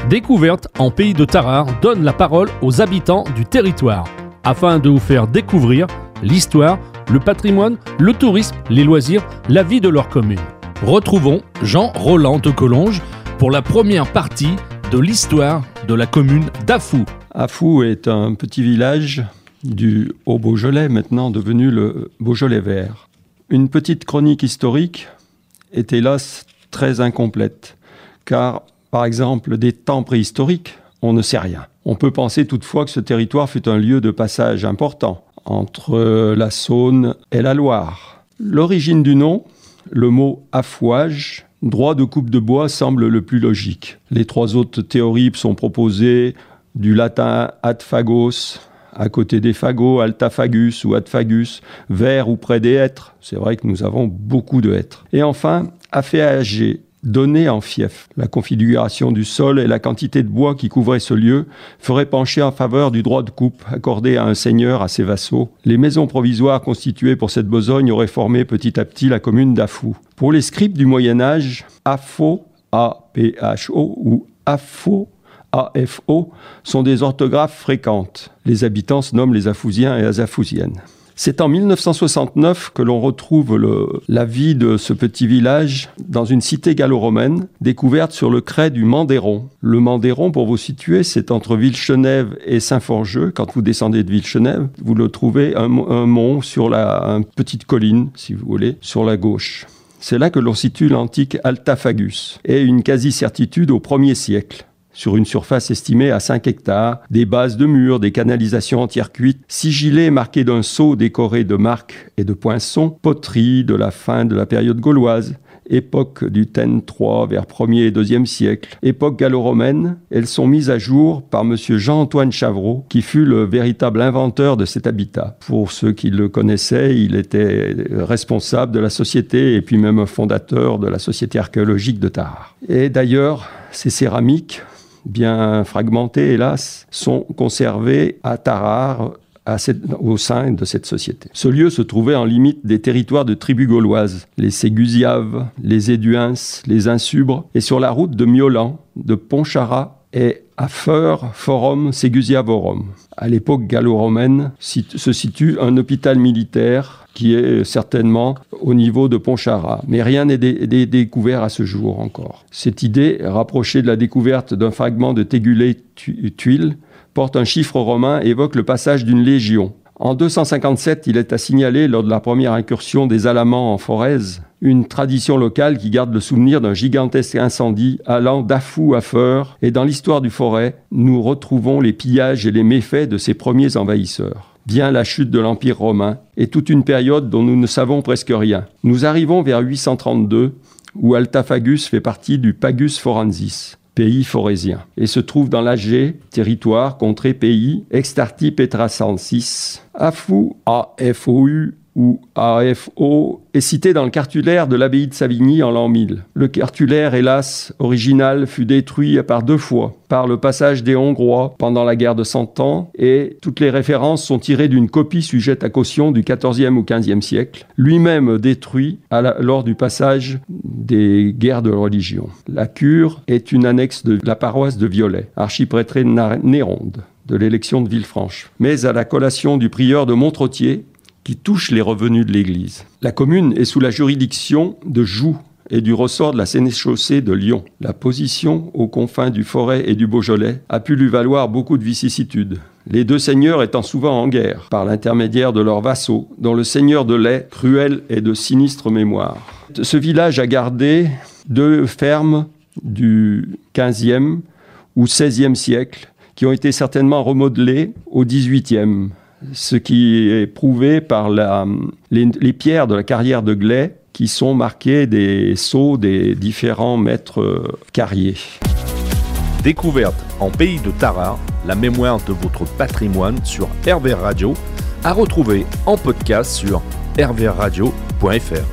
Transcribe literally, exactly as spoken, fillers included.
Découverte en pays de Tarare donne la parole aux habitants du territoire, afin de vous faire découvrir l'histoire, le patrimoine, le tourisme, les loisirs, la vie de leur commune. Retrouvons Jean-Roland de Collonges pour la première partie de l'histoire de la commune d'Afou. Afou est un petit village du Haut-Beaujolais, maintenant devenu le Beaujolais vert. Une petite chronique historique est hélas très incomplète, car par exemple des temps préhistoriques, on ne sait rien. On peut penser toutefois que ce territoire fut un lieu de passage important entre la Saône et la Loire. L'origine du nom, le mot affouage, droit de coupe de bois, semble le plus logique. Les trois autres théories sont proposées du latin ad phagos, à côté des fagots, altaphagus ou adphagus, vers ou près des hêtres. C'est vrai que nous avons beaucoup de hêtres. Et enfin, afféager, donner en fief. La configuration du sol et la quantité de bois qui couvrait ce lieu feraient pencher en faveur du droit de coupe accordé à un seigneur à ses vassaux. Les maisons provisoires constituées pour cette besogne auraient formé petit à petit la commune d'Afou. Pour les scribes du Moyen-Âge, Afo, A P H O ou Afo, A F O, sont des orthographes fréquentes. Les habitants se nomment les Afousiens et Azafousiennes. C'est en mille neuf cent soixante-neuf que l'on retrouve le, la vie de ce petit village dans une cité gallo-romaine découverte sur le crêt du Mandéron. Le Mandéron, pour vous situer, c'est entre Villechenève et Saint-Forgeux. Quand vous descendez de Villechenève, vous le trouvez un, un mont sur la une petite colline, si vous voulez, sur la gauche. C'est là que l'on situe l'antique Altaphagus et une quasi-certitude au premier siècle. Sur une surface estimée à cinq hectares, des bases de murs, des canalisations entières cuites, sigillées marquées d'un sceau décoré de marques et de poinçons, poteries de la fin de la période gauloise, époque du Ten trois vers premier et deuxième siècle, époque gallo-romaine. Elles sont mises à jour par M. Jean-Antoine Chavreau, qui fut le véritable inventeur de cet habitat. Pour ceux qui le connaissaient, il était responsable de la société et puis même un fondateur de la Société archéologique de Tarare. Et d'ailleurs, ces céramiques, bien fragmentés, hélas, sont conservés à Tarare, à cette, au sein de cette société. Ce lieu se trouvait en limite des territoires de tribus gauloises, les Ségusiaves, les Éduins, les Insubres, et sur la route de Miolan, de Pontcharrat et à Feur, Forum, Ségusiavorum. À l'époque gallo-romaine, se situe un hôpital militaire qui est certainement au niveau de Pontcharrat. Mais rien n'est dé- dé- découvert à ce jour encore. Cette idée, rapprochée de la découverte d'un fragment de Tégulé-Tuile, porte un chiffre romain et évoque le passage d'une légion. En deux cent cinquante-sept, il est à signaler, lors de la première incursion des Alamans en Forez, une tradition locale qui garde le souvenir d'un gigantesque incendie allant d'Afou à Feur. Et dans l'histoire du Forez, nous retrouvons les pillages et les méfaits de ces premiers envahisseurs. Bien la chute de l'Empire romain et toute une période dont nous ne savons presque rien. Nous arrivons vers huit cent trente-deux, où Altaphagus fait partie du Pagus Forensis, pays forésien, et se trouve dans l'Agé, territoire, contrée, pays, extarti Petracensis. Afou, A F O U ou A F O, est cité dans le cartulaire de l'abbaye de Savigny en l'an mille. Le cartulaire, hélas, original, fut détruit par deux fois, par le passage des Hongrois pendant la guerre de Cent Ans, et toutes les références sont tirées d'une copie sujette à caution du quatorzième ou quinzième siècle, lui-même détruit à la, lors du passage des guerres de religion. La cure est une annexe de la paroisse de Viollet, archiprêtré Néronde, de l'élection de Villefranche, mais à la collation du prieur de Montrottier, qui touche les revenus de l'Église. La commune est sous la juridiction de Joux et du ressort de la sénéchaussée de Lyon. La position aux confins du Forez et du Beaujolais a pu lui valoir beaucoup de vicissitudes. Les deux seigneurs étant souvent en guerre, par l'intermédiaire de leurs vassaux, dont le seigneur de Lay, cruel et de sinistre mémoire. Ce village a gardé deux fermes du quinzième ou seizième siècle, qui ont été certainement remodelées au dix-huitième. Ce qui est prouvé par la, les, les pierres de la carrière de Glay qui sont marquées des sceaux des différents maîtres carriers. Découverte en pays de Tarare, la mémoire de votre patrimoine sur R V R Radio, à retrouver en podcast sur r v r radio point f r.